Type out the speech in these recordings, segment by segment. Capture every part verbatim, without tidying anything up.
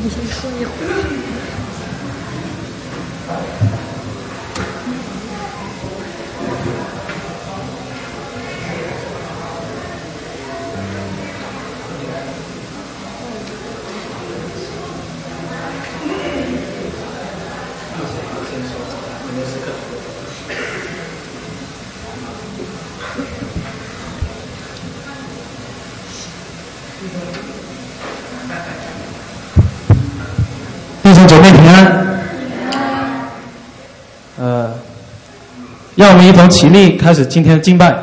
你先说一会儿。 弟兄姐妹平安。呃，让我们一同起立，开始今天的敬拜。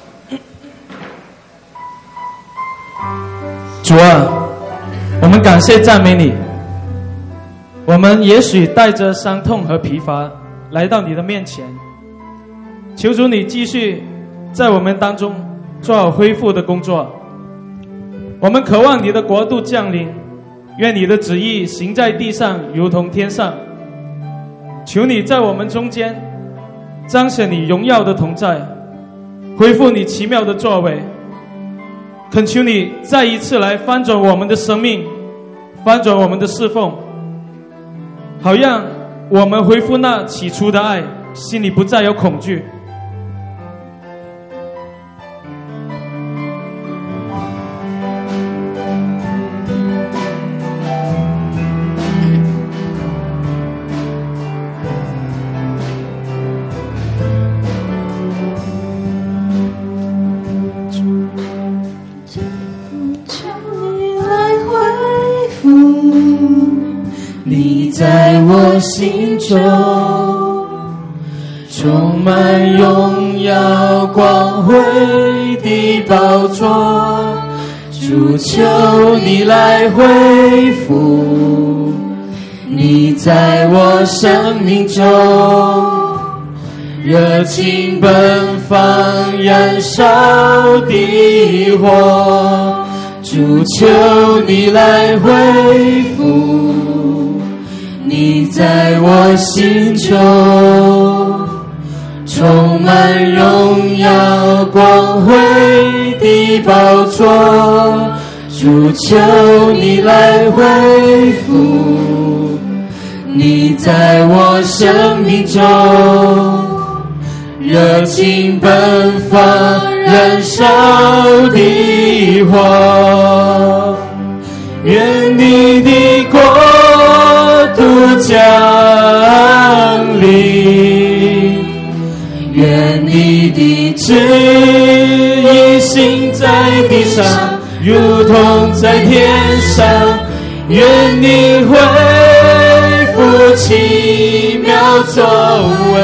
主啊，我们感谢赞美你。我们也许带着伤痛和疲乏来到你的面前，求主你继续在我们当中做好恢复的工作。我们渴望你的国度降临，愿你的旨意行在地上如同天上。求你在我们中间彰显你荣耀的同在，恢复你奇妙的作为。恳求你再一次来翻转我们的生命，翻转我们的侍奉，好让我们恢复那起初的爱，心里不再有恐惧。 在我心中充满荣耀光辉的宝座，主求你来恢复你在我生命中热情奔放燃烧的火，主求你来恢复你在我心中充满荣耀光辉的宝座，主求你来恢复你在我生命中热情奔放燃烧的火，愿你的国度降临，愿你的旨意行在地上如同在天上，愿你恢复奇妙作为，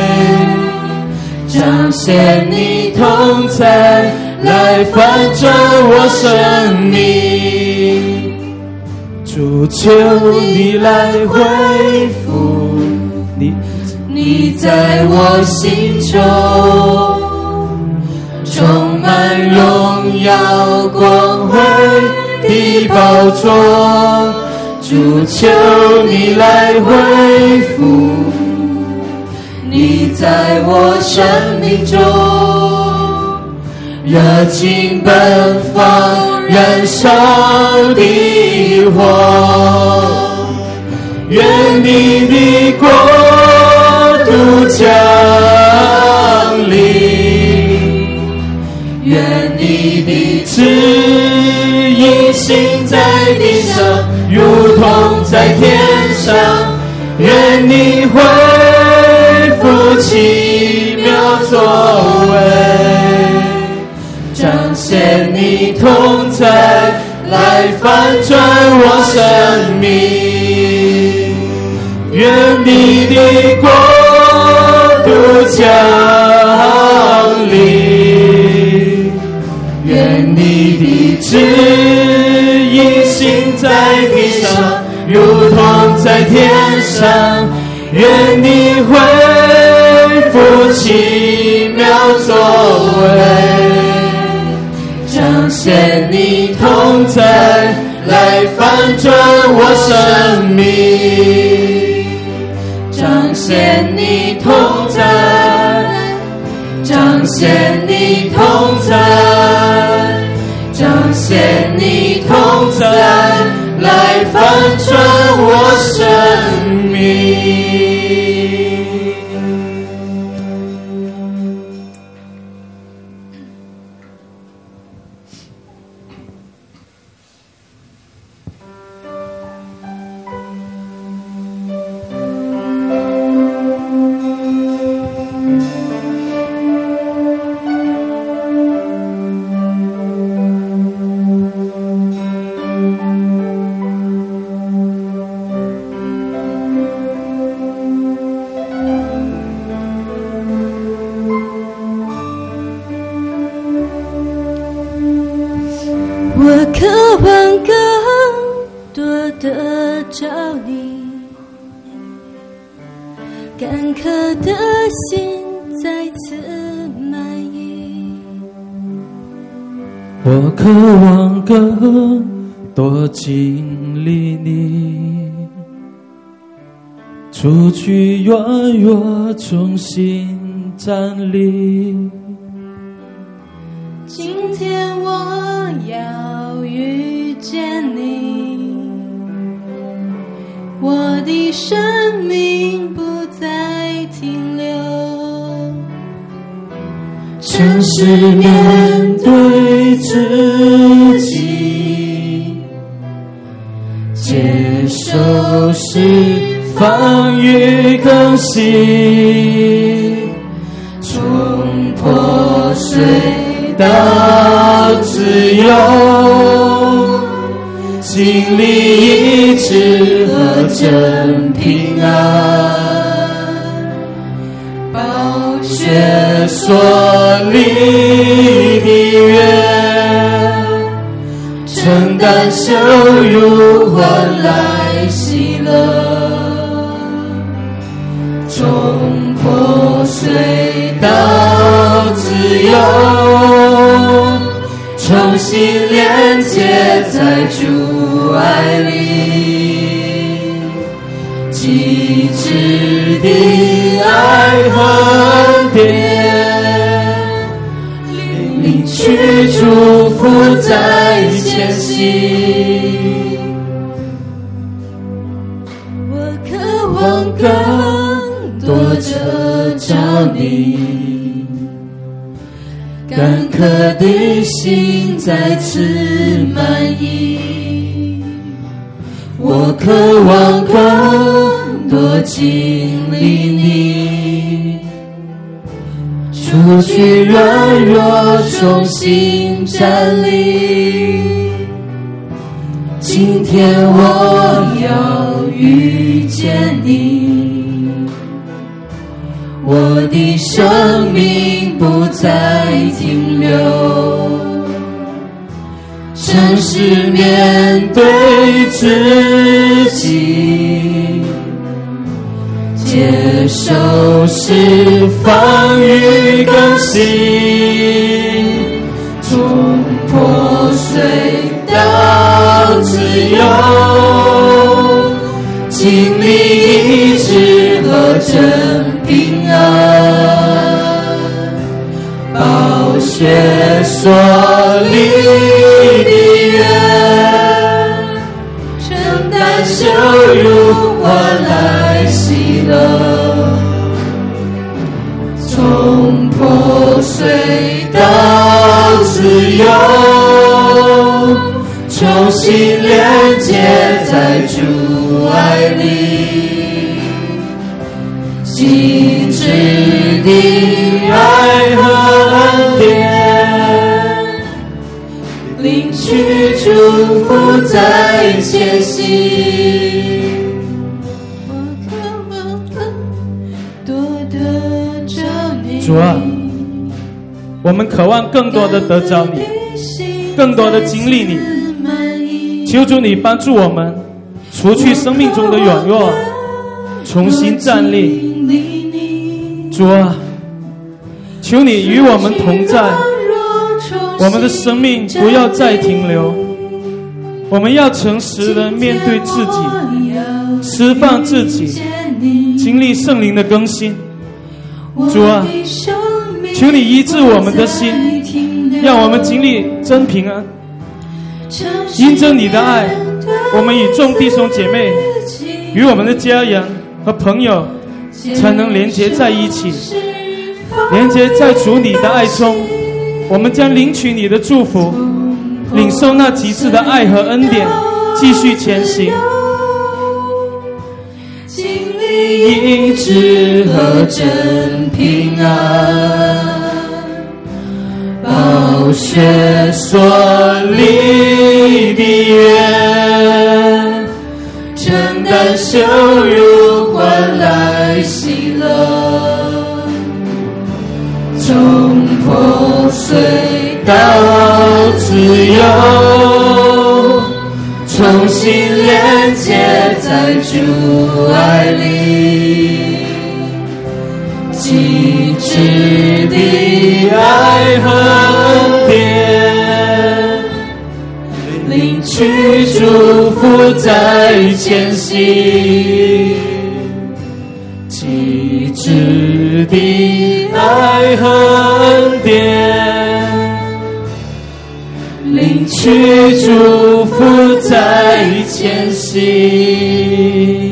彰显你同在来翻转我生命，主求你来恢复你你在我心中充满荣耀光辉的宝座，主求你来恢复你在我生命中热情奔放燃烧的火，愿你的国度降临，愿你的旨意行在地上如同在天上，愿你恢复奇妙作为，彰显你同在来翻转我生命，愿你的国度降临，愿你的旨意行在地上如同在天上，愿你恢复奇妙作为，彰显你同在来翻转我生命，彰显你同在，彰显你同在，彰显你同在来翻转我生命。 我渴望更多得着你，干渴的心再次满溢。 我渴望更多经历你，除去软弱，重新站立。 今天我要遇见你，我的生命不再停留， 诚实面对自己，接受释放与更新，从破碎到自由，经历医治和真平安，宝血所立的约，承担羞辱换来喜乐，从破碎到自由，重新连接在主爱里，极致的爱和恩典，领取祝福在前行。 我渴望更多得着你， 干渴的心再次满溢，我渴望更多经历你，除去软弱，重新站立。今天我要遇见你，我的生命不再停留，诚实面对自己，接受释放与更新，从破碎到自由，经历医治和真平安，宝血所立的约，承担羞辱换来喜乐，从破碎到自由，重新连接在主爱里，极致的爱和恩典，领取祝福在前行。 我渴望更多得着你。 主啊，我们渴望更多的得着你，更多的经历你，求主你帮助我们，除去生命中的软弱，重新站立。主啊，求你与我们同在，我们的生命不要再停留，我们要诚实的面对自己，释放自己，经历圣灵的更新。主啊，求你医治我们的心，让我们经历真平安，因着你的爱， 我们与众弟兄姐妹，与我们的家人和朋友，才能连结在一起，连结在主你的爱中。我们将领取你的祝福，领受那极致的爱和恩典，继续前行。 经历医治和真平安，宝血所立的约，承担羞辱换来喜乐，从破碎到自由，重新连接在主爱里，极致的爱和恩典，领取祝福在前行，极致的爱和恩典，领取祝福在前行。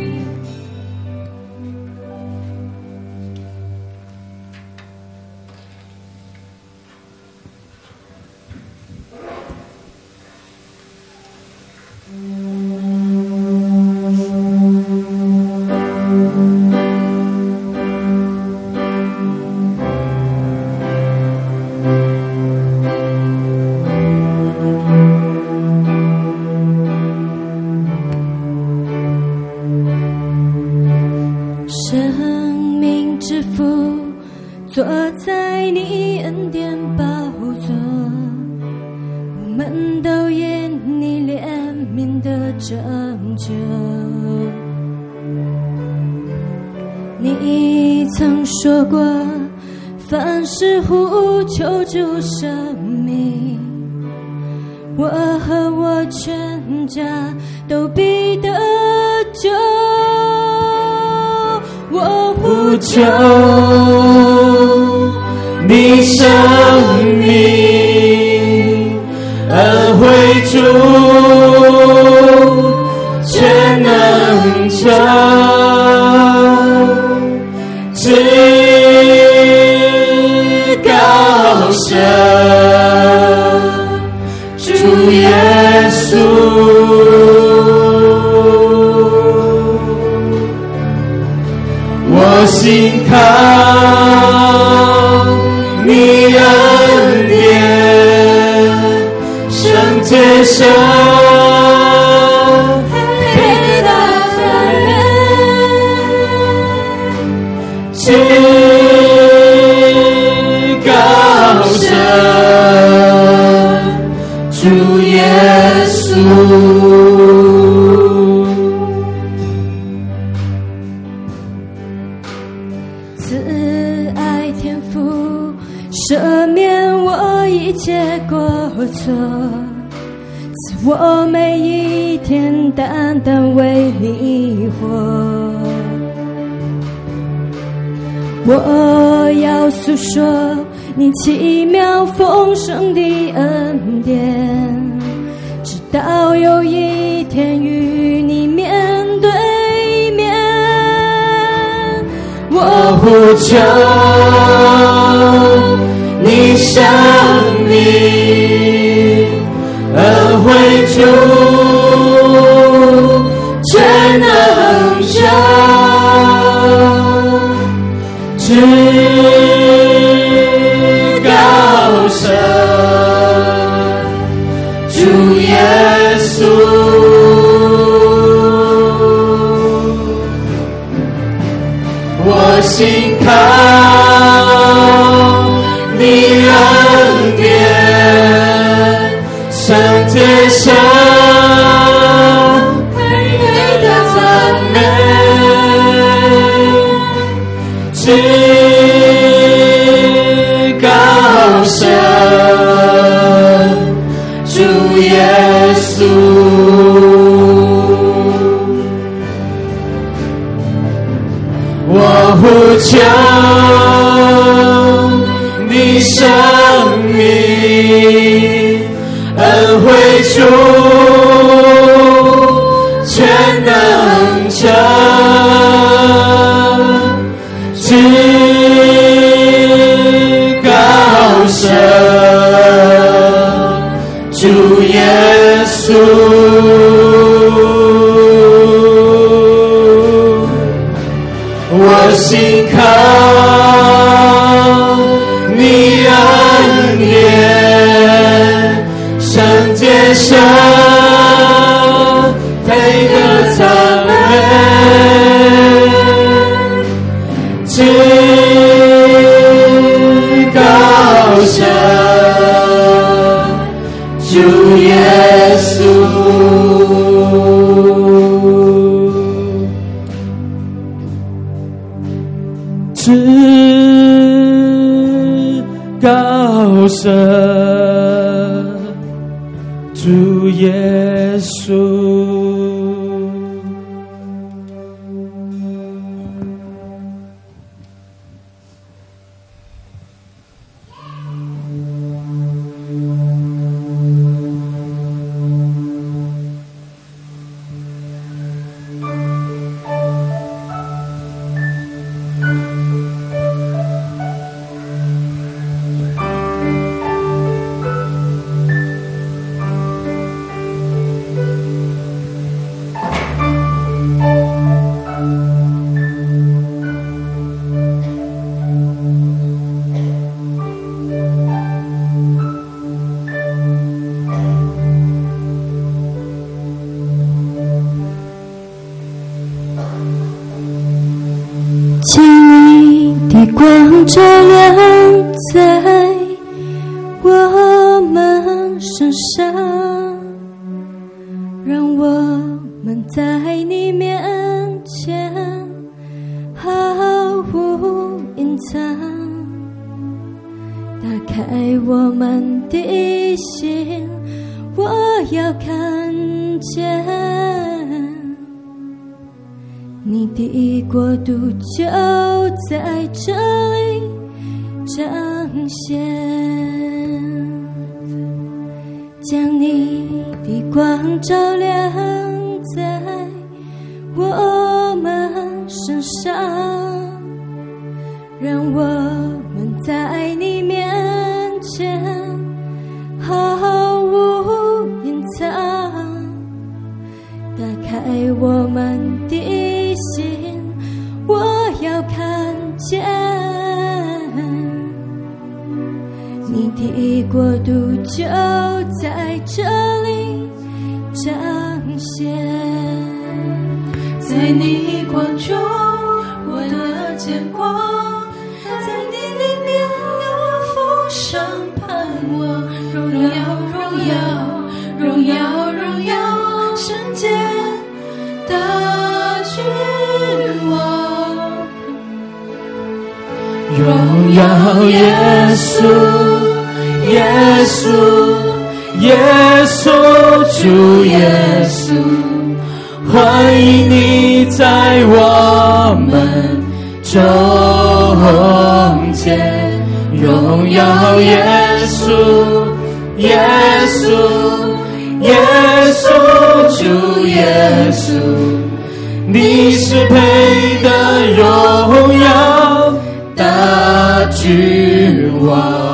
坐在你恩典宝座，我们都因你怜悯的拯救。你曾说过，凡事呼求主生命，我和我全家都必得救。我呼求你生命，恩惠主全能者，至高神主耶稣，我心靠你恩典，圣洁神配得赞美，至高神主耶稣。赦免我一切过错，赐我每一天单单为你活。我要诉说你奇妙丰盛的恩典，直到有一天与你面对面。我呼求你生命，恩惠主全能者，至高神主耶稣，我心靠你恩典，圣洁神配得赞美，至高神主耶稣，我呼求你生命，恩惠主能者，至高神，主耶稣，我信靠你恩典，圣洁神配得赞美，至高神，主耶稣。至高神，主耶稣。 光照亮在我们身上，让我们在你面前毫无隐藏，打开我们的心，我要看见你的国度就在这里彰显，将你的光照亮在我们身上，让我们在你面前毫无隐藏，打开我们的心，我要看见你的国度就在这里彰显， 在你光中我的见光，在你里面有丰盛盼望，荣耀荣耀荣耀荣耀圣洁的君王， 荣耀耶稣耶稣耶稣主耶稣，欢迎你在我们中间，荣耀耶稣耶稣耶稣主耶稣，你是配得荣耀的君王，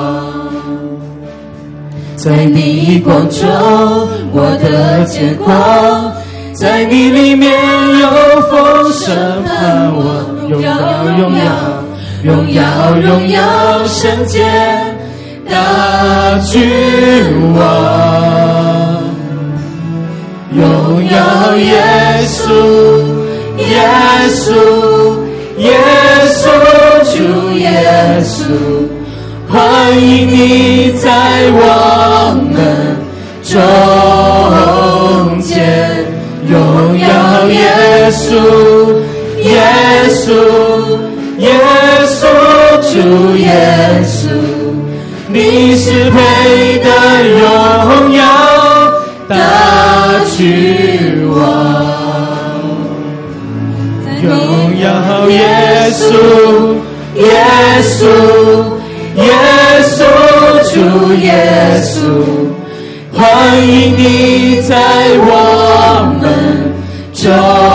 在你光中我的见光，在你里面有丰盛盼望，荣耀荣耀荣耀荣耀圣洁的君王，荣耀耶稣耶稣耶稣主耶稣，欢迎你在我们中间，荣耀耶稣耶稣耶稣主耶稣，你是配得荣耀的君王，荣耀耶稣耶稣耶稣主耶稣，欢迎你在我们中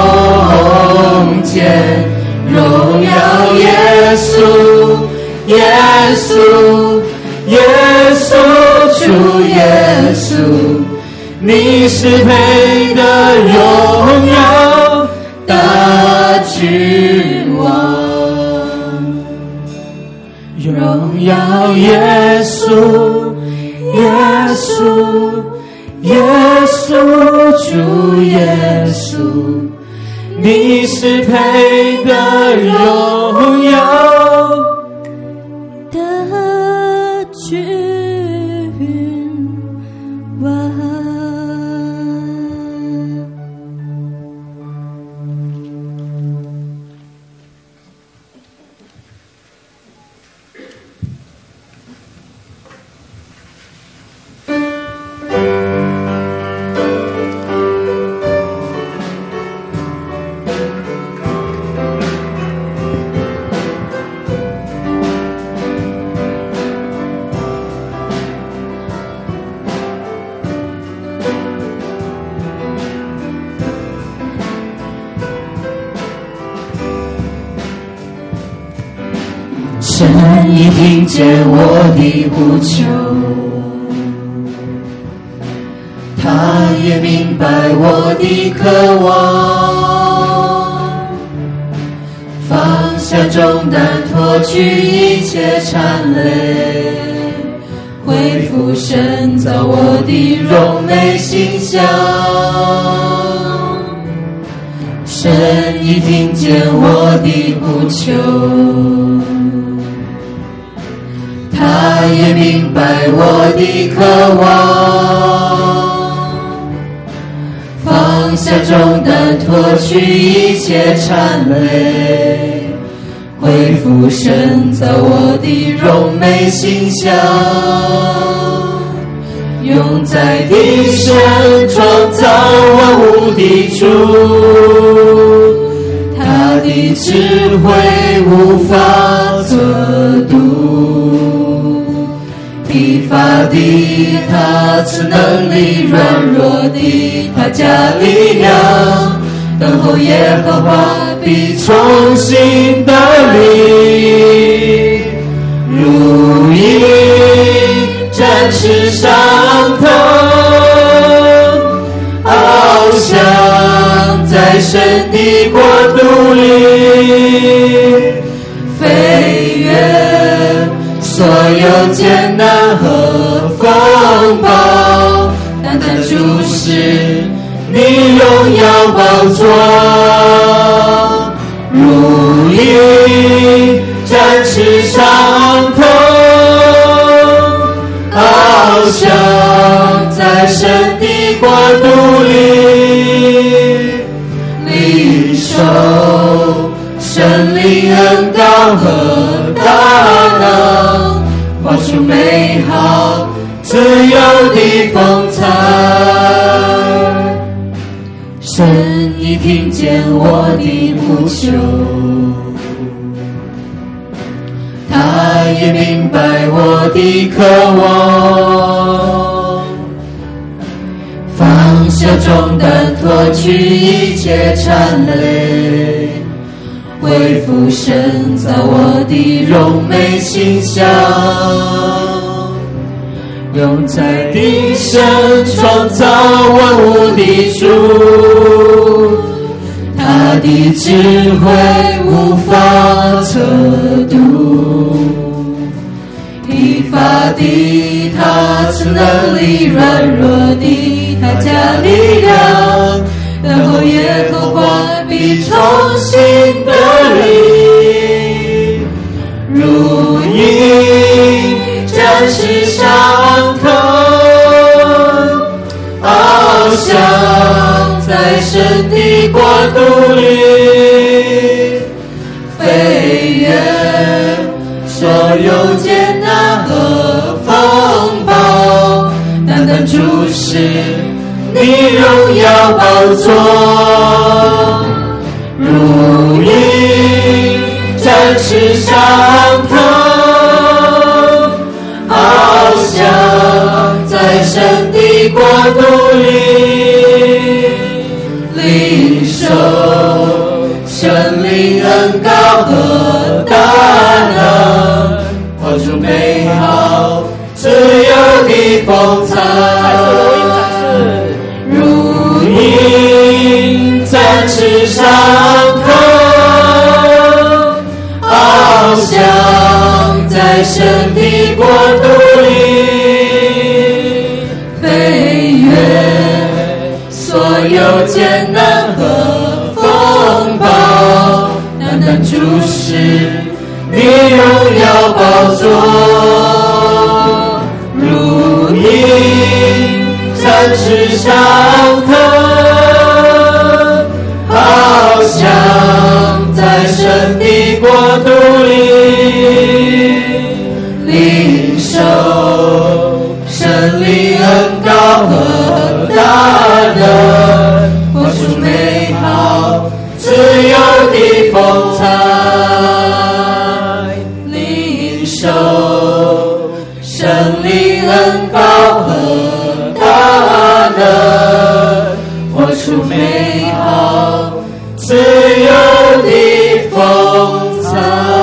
间，荣耀耶稣，耶稣，耶稣，主耶稣，你是配得荣耀的君王。荣耀耶稣，耶稣，耶稣，主耶稣，你是配得荣耀的君王。 神已听见我的呼求，他也明白我的渴望，放下重担，脱去一切缠累，恢复神造我的荣美形象。神已听见我的呼求，他也明白我的渴望，放下重担，脱去一切缠累，恢复神造我的荣美形象。用在地神创造万物的主，他的智慧无法测度，疲乏的他赐能力，软弱的他加力量，等候耶和华必重新得力，如鹰展翅上腾，翱翔在神的国度里，飞越所有艰难和风暴，单单注视你荣耀宝座，如鹰展翅上腾，翱翔在神的国度里，领受神灵恩膏和大能，活出美好自由的风采。神已听见我的呼求，他也明白我的渴望，放下重担，脱去一切缠累，恢复神造我的荣美形象。用在地神创造万物的主，他的智慧无法测度，疲乏的他赐能力，软弱的他加力量，然后耶和华必重新得力，如鹰展翅上腾，翱翔在神的国度里，飞越所有艰难和风暴，单单注视你荣耀宝座，如鹰展翅上腾，翱翔在神的国度里，领受出美好自由的风采。如鹰展翅上腾，翱翔在神的国度里，飞越所有艰难和风暴，单单注视你荣耀宝座。如鹰展翅上腾，翱翔在神的国度里，领受神灵恩膏和大能，活出美好自由的风采。领受神灵恩膏和大能，活出美好自由的风采。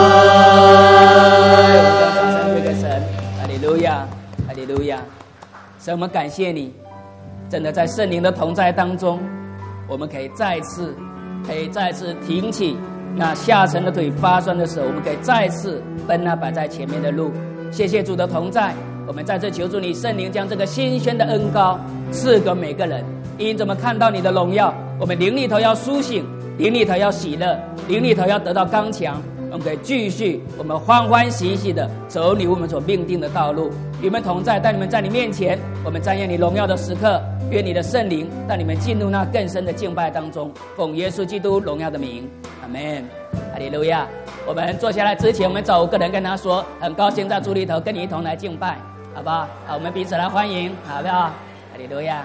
这个神，哈利路亚，哈利路亚！神，我们感谢你，真的在圣灵的同在当中，我们可以再次，可以再次挺起那下沉的腿，发酸的手，我们可以再次奔那摆在前面的路。谢谢主的同在，我们在这求助你圣灵将这个新鲜的恩膏赐给每个人，因着我们看到你的荣耀，我们灵里头要苏醒，灵里头要喜乐，灵里头要得到刚强，我们可以继续我们欢欢喜喜的走你我们所命定的道路。与我们同在，带你们在你面前，我们瞻仰你荣耀的时刻，愿你的圣灵带你们进入那更深的敬拜当中，奉耶稣基督荣耀的名，阿们，哈利路亚。我们坐下来之前，我们找五个人跟他说，很高兴在主里头跟你一同来敬拜，好不好？好，我们彼此来欢迎，好不好？哈利路亚。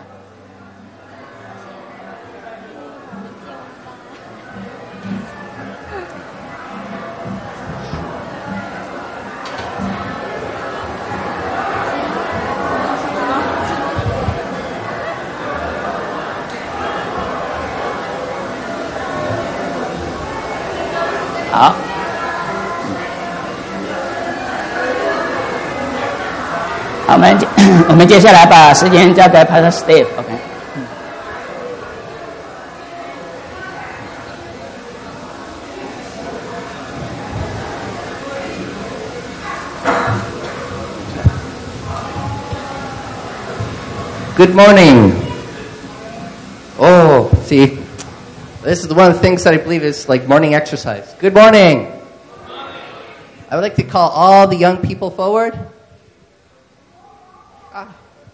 好，好，我们我们接下来把时间交给 Pastor Steve。OK。 Good morning. Oh, see, this is one of the things that I believe is like morning exercise. Good morning. Good morning. I would like to call all the young people forward. Ah.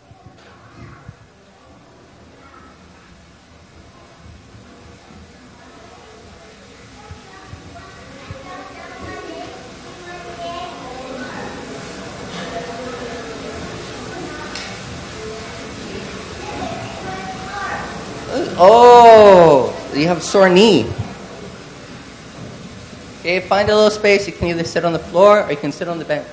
Oh, you have a sore knee. Okay, find a little space. You can either sit on the floor or you can sit on the bench.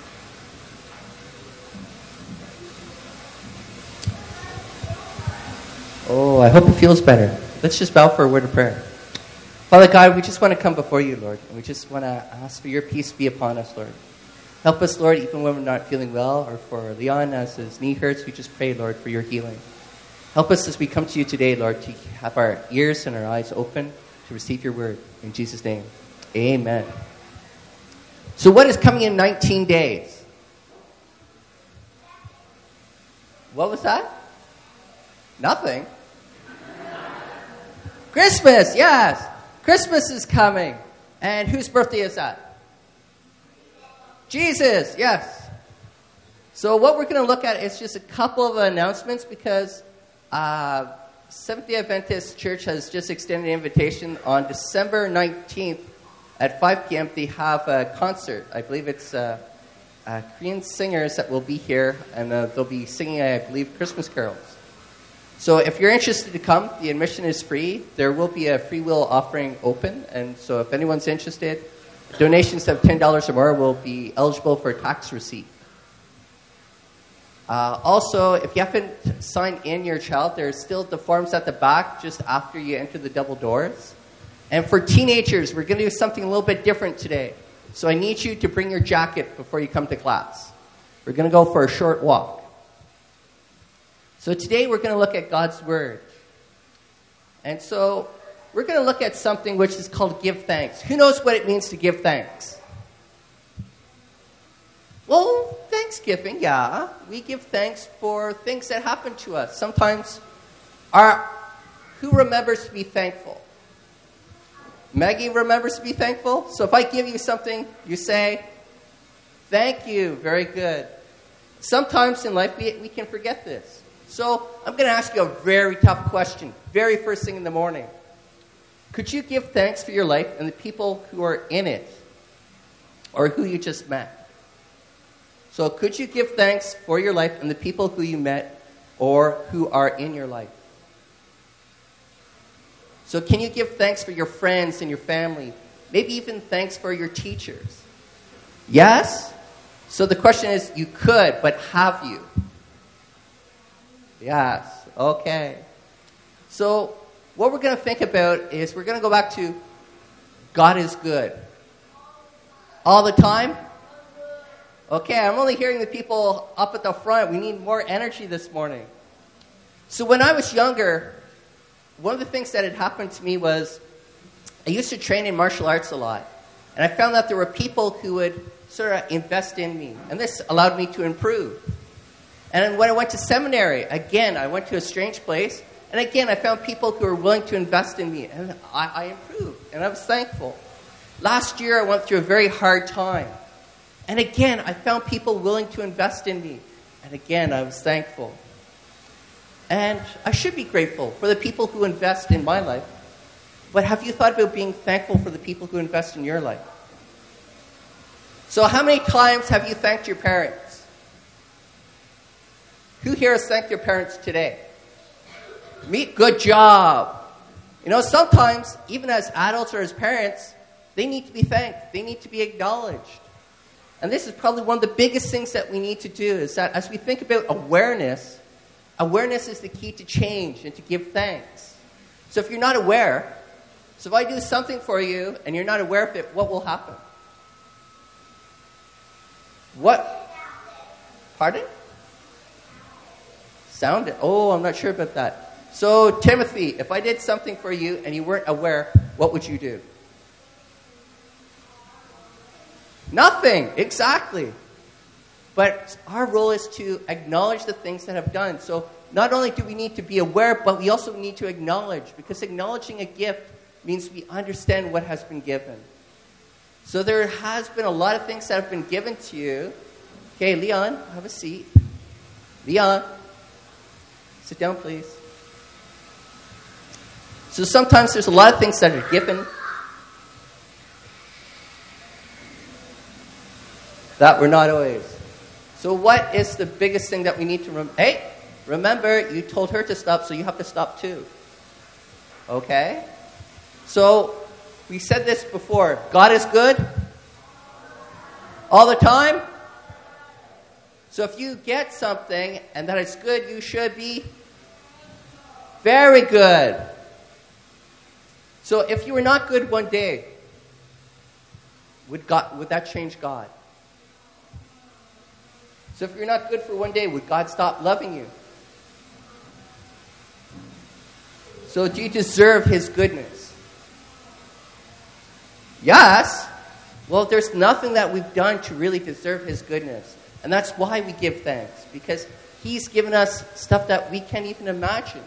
Oh, I hope it feels better. Let's just bow for a word of prayer. Father God, we just want to come before you, Lord, and we just want to ask for your peace to be upon us, Lord. Help us, Lord, even when we're not feeling well, or for Leon as his knee hurts, we just pray, Lord, for your healing. Help us as we come to you today, Lord, to have our ears and our eyes open to receive your word. In Jesus' name, amen. So what is coming in nineteen days? What was that? Nothing. Christmas, yes. Christmas is coming. And whose birthday is that? Jesus, yes. So what we're going to look at is just a couple of announcements because Uh, Seventh-day Adventist Church has just extended an invitation on December nineteenth at five p.m. They have a concert. I believe it's uh, uh, Korean singers that will be here, and uh, they'll be singing, I believe, Christmas carols. So if you're interested to come, the admission is free. There will be a free will offering open, and so if anyone's interested, donations of ten dollars or more will be eligible for a tax receipt. Uh, also, if you haven't signed in your child, there's still the forms at the back just after you enter the double doors. And for teenagers, we're going to do something a little bit different today. So I need you to bring your jacket before you come to class. We're going to go for a short walk. So today we're going to look at God's Word. And so we're going to look at something which is called give thanks. Who knows what it means to give thanks? Well, Thanksgiving, yeah. We give thanks for things that happen to us. Sometimes, our, who remembers to be thankful? Maggie remembers to be thankful? So if I give you something, you say, thank you, very good. Sometimes in life we, we can forget this. So I'm going to ask you a very tough question, very first thing in the morning. Could you give thanks for your life and the people who are in it, or who you just met? So could you give thanks for your life and the people who you met or who are in your life? So can you give thanks for your friends and your family? Maybe even thanks for your teachers? Yes? So the question is, you could, but have you? Yes. Okay. So what we're going to think about is we're going to go back to God is good. All the time? Okay, I'm only hearing the people up at the front. We need more energy this morning. So when I was younger, one of the things that had happened to me was I used to train in martial arts a lot. And I found that there were people who would sort of invest in me. And this allowed me to improve. And then when I went to seminary, again, I went to a strange place. And again, I found people who were willing to invest in me. And I, I improved. And I was thankful. Last year, I went through a very hard time. And again, I found people willing to invest in me. And again, I was thankful. And I should be grateful for the people who invest in my life. But have you thought about being thankful for the people who invest in your life? So how many times have you thanked your parents? Who here has thanked their parents today? Me, good job. You know, sometimes, even as adults or as parents, they need to be thanked. They need to be acknowledged. And this is probably one of the biggest things that we need to do, is that as we think about awareness, awareness is the key to change and to give thanks. So if you're not aware, so if I do something for you and you're not aware of it, what will happen? What? Pardon? Sound? Oh, I'm not sure about that. So, Timothy, if I did something for you and you weren't aware, what would you do? Nothing, exactly. But our role is to acknowledge the things that have done. So not only do we need to be aware, but we also need to acknowledge, because acknowledging a gift means we understand what has been given. So there has been a lot of things that have been given to you. Okay, Leon, have a seat. Leon, sit down, please. So sometimes there's a lot of things that are given that were not always. So what is the biggest thing that we need to remember? Hey, remember, you told her to stop, so you have to stop too. Okay? So, we said this before. God is good? All the time? So if you get something and that it's good, you should be very good. So if you were not good one day, would God, would that change God? So if you're not good for one day, would God stop loving you? So do you deserve His goodness? Yes. Well, there's nothing that we've done to really deserve His goodness. And that's why we give thanks. Because He's given us stuff that we can't even imagine.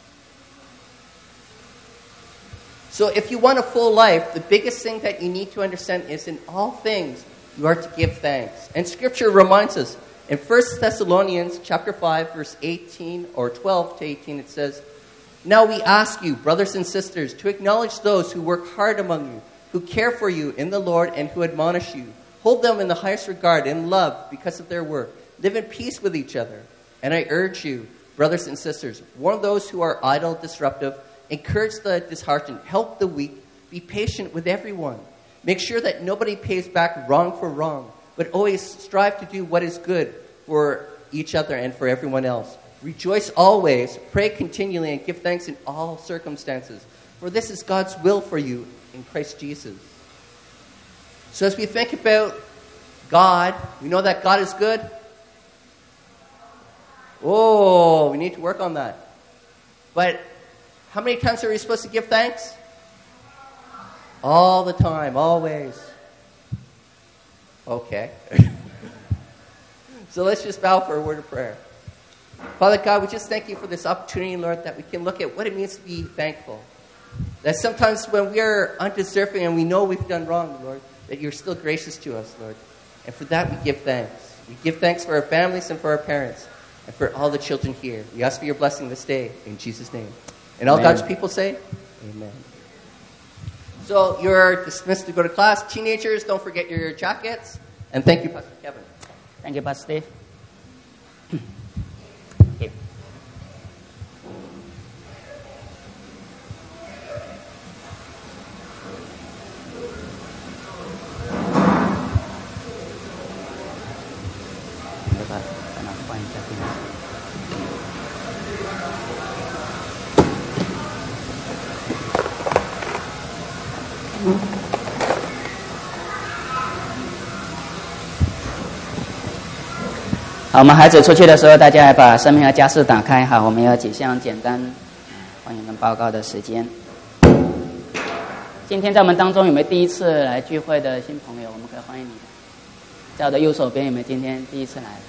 So if you want a full life, the biggest thing that you need to understand is in all things, you are to give thanks. And Scripture reminds us, in First Thessalonians chapter five, verse eighteen or twelve to eighteen, it says, "Now we ask you, brothers and sisters, to acknowledge those who work hard among you, who care for you in the Lord and who admonish you. Hold them in the highest regard and love because of their work. Live in peace with each other. And I urge you, brothers and sisters, warn those who are idle, disruptive, encourage the disheartened, help the weak, be patient with everyone. Make sure that nobody pays back wrong for wrong, but always strive to do what is good for each other and for everyone else. Rejoice always, pray continually, and give thanks in all circumstances. For this is God's will for you in Christ Jesus." So as we think about God, we know that God is good. Oh, we need to work on that. But how many times are we supposed to give thanks? All the time, always. Okay. So let's just bow for a word of prayer. Father God, we just thank you for this opportunity, Lord, that we can look at what it means to be thankful. That sometimes when we are undeserving and we know we've done wrong, Lord, that you're still gracious to us, Lord. And for that we give thanks. We give thanks for our families and for our parents and for all the children here. We ask for your blessing this day in Jesus' name. And all Amen. God's people say, amen. So you're dismissed to go to class. Teenagers, don't forget your jackets. And thank you, Pastor Kevin. Thank you, Pastor Steve. Okay. 好，我们孩子出去的时候，大家把生命和家事打开。好，我们有几项简单欢迎跟报告的时间。今天在我们当中有没有第一次来聚会的新朋友？我们可以欢迎你。在我的右手边有没有今天第一次来的？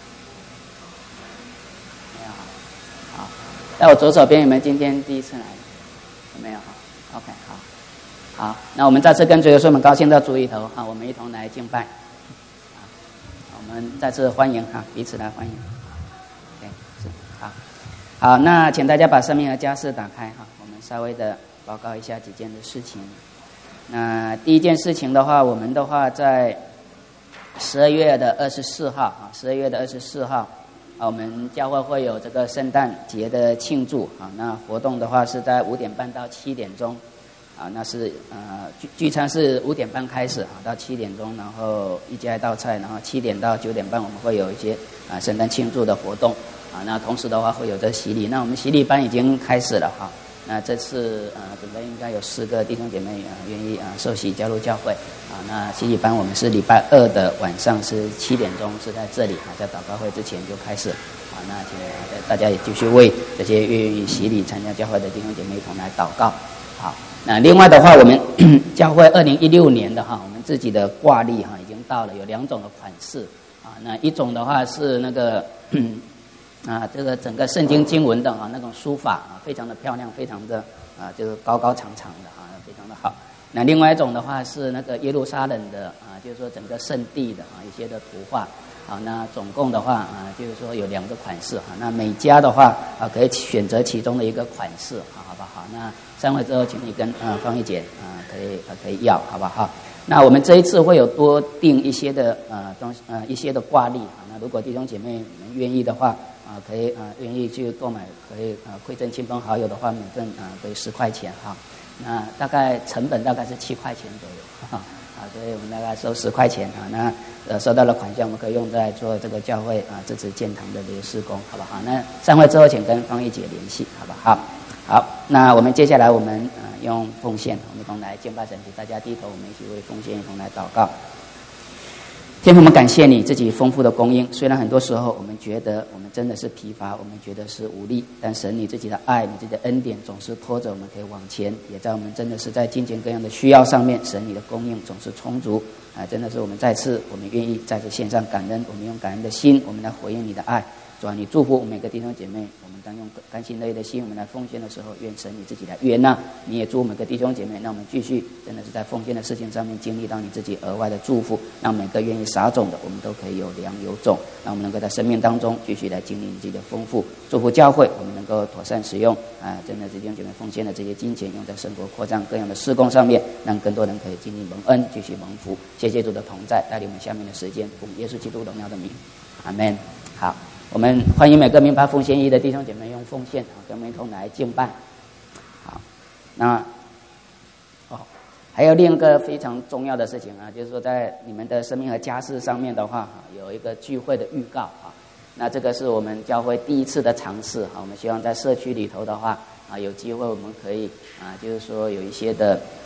没有。好，在我左手边有没有今天第一次来的？有没有？好 ，OK， 好。好，那我们再次跟主耶稣，我们高兴到主里头，好，我们一同来敬拜。我们再次欢迎哈，彼此来欢迎。OK， 是好，好，那请大家把生命和家事打开哈，我们稍微的报告一下几件的事情。那第一件事情的话，我们的话在十二月的二十四号啊，十二月的二十四号啊，我们教会会有这个圣诞节的庆祝啊。那活动的话是在五点半到七点钟。啊，那是呃聚聚餐是五点半开始啊，到七点钟，然后一家一道菜，然后七点到九点半我们会有一些啊圣诞庆祝的活动啊。那同时的话会有这洗礼，那我们洗礼班已经开始了哈。那这次呃准备应该有四个弟兄姐妹啊愿意啊受洗加入教会啊。那洗礼班我们是礼拜二的晚上是七点钟是在这里啊，在祷告会之前就开始啊。那请大家也继续为这些愿意洗礼参加教会的弟兄姐妹一同来祷告。好。那另外的话，我们教会二零一六年的哈，我们自己的挂历哈已经到了，有两种的款式啊。那一种的话是那个啊，这个整个圣经经文的啊那种书法啊，非常的漂亮，非常的啊就是高高长长的啊，非常的好。那另外一种的话是那个耶路撒冷的啊，就是说整个圣地的啊一些的图画。好，那总共的话啊，就是说有两个款式哈。那每家的话啊，可以选择其中的一个款式，好不好？那散会之后，请你跟呃方玉姐啊，可以呃可以要，好不好？那我们这一次会有多订一些的呃东西呃一些的挂历啊。那如果弟兄姐妹们愿意的话啊，可以啊愿意去购买，可以啊馈赠亲朋好友的话，每份啊可以十块钱哈。那大概成本大概是七块钱左右哈。啊，所以我们大概收十块钱啊，那呃收到了款项，我们可以用在做这个教会啊支持建堂的这个施工，好不好？那散会之后，请跟方玉姐联系，好不好？好，那我们接下来我们呃用奉献，我们一同来敬拜神，大家低头，我们一起为奉献一同来祷告。天父，我们感谢你自己丰富的供应。虽然很多时候我们觉得我们真的是疲乏，我们觉得是无力，但神你自己的爱，你自己的恩典总是拖着我们可以往前。也在我们真的是在金钱各样的需要上面，神你的供应总是充足啊！真的是我们再次，我们愿意再次献上感恩，我们用感恩的心，我们来回应你的爱。主啊，你祝福每个弟兄姐妹，我们当用甘心乐意的心，我们来奉献的时候，愿神你自己来悦纳。你也祝每个弟兄姐妹，让我们继续真的是在奉献的事情上面经历到你自己额外的祝福，让每个愿意撒种的，我们都可以有粮有种，让我们能够在生命当中继续来经历你自己的丰富。祝福教会，我们能够妥善使用啊，真的是弟兄姐妹奉献的这些金钱，用在生活扩张各样的事工上面，让更多人可以经历蒙恩，继续蒙福。谢谢主的同在，带领我们下面的时间，奉耶稣基督荣耀的名，阿们。好。我们欢迎每个明白奉献意的弟兄姐妹用奉献啊，跟我们一同来敬拜。好，那哦，还有另一个非常重要的事情啊，就是说在你们的生命和家事上面的话，有一个聚会的预告啊。那这个是我们教会第一次的尝试啊，我们希望在社区里头的话啊，有机会我们可以啊，就是说有一些的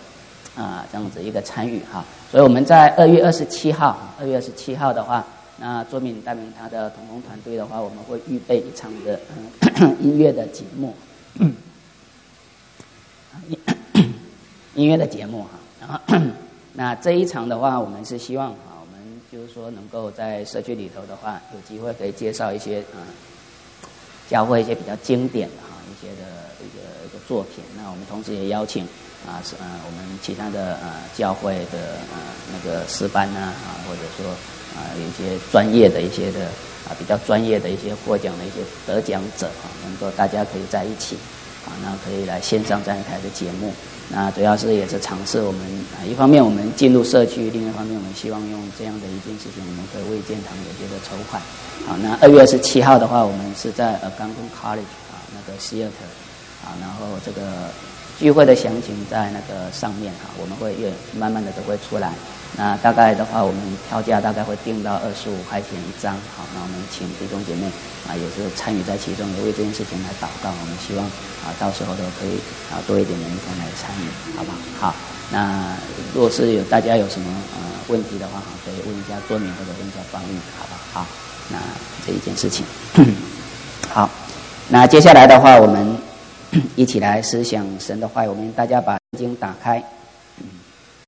啊、呃、这样子一个参与哈。所以我们在二月二十七号，二月二十七号的话，那卓敏带领他的同工团队的话，我们会预备一场的、呃、音乐的节目，音乐的节目哈。然后那这一场的话，我们是希望啊，我们就是说能够在社区里头的话，有机会可以介绍一些啊、呃、教会一些比较经典的哈一些的一个一个作品。那我们同时也邀请啊是呃我们其他的呃教会的呃那个诗班啊啊，或者说啊有一些专业的一些的啊比较专业的一些获奖的一些得奖者啊，能够大家可以在一起啊，那可以来线上这样一台的节目。那主要是也是尝试我们啊，一方面我们进入社区，另一方面我们希望用这样的一件事情，我们可以为建堂有些的筹款。好，那二月二十七号的话，我们是在呃冈东 College 啊那个 Theater 啊，然后这个聚会的详情在那个上面哈，我们会越慢慢的都会出来。那大概的话，我们票价大概会定到二十五块钱一张。好，那我们请弟兄姐妹啊，也是参与在其中，也为这件事情来祷告。我们希望啊，到时候都可以啊多一点人一同来参与，好不好？好，那如果是有大家有什么呃问题的话，可以问一下卓敏或者问一下方玉，好不好？好，那这一件事情，好，那接下来的话，我们一起来思想神的话语，我们大家把圣经打开。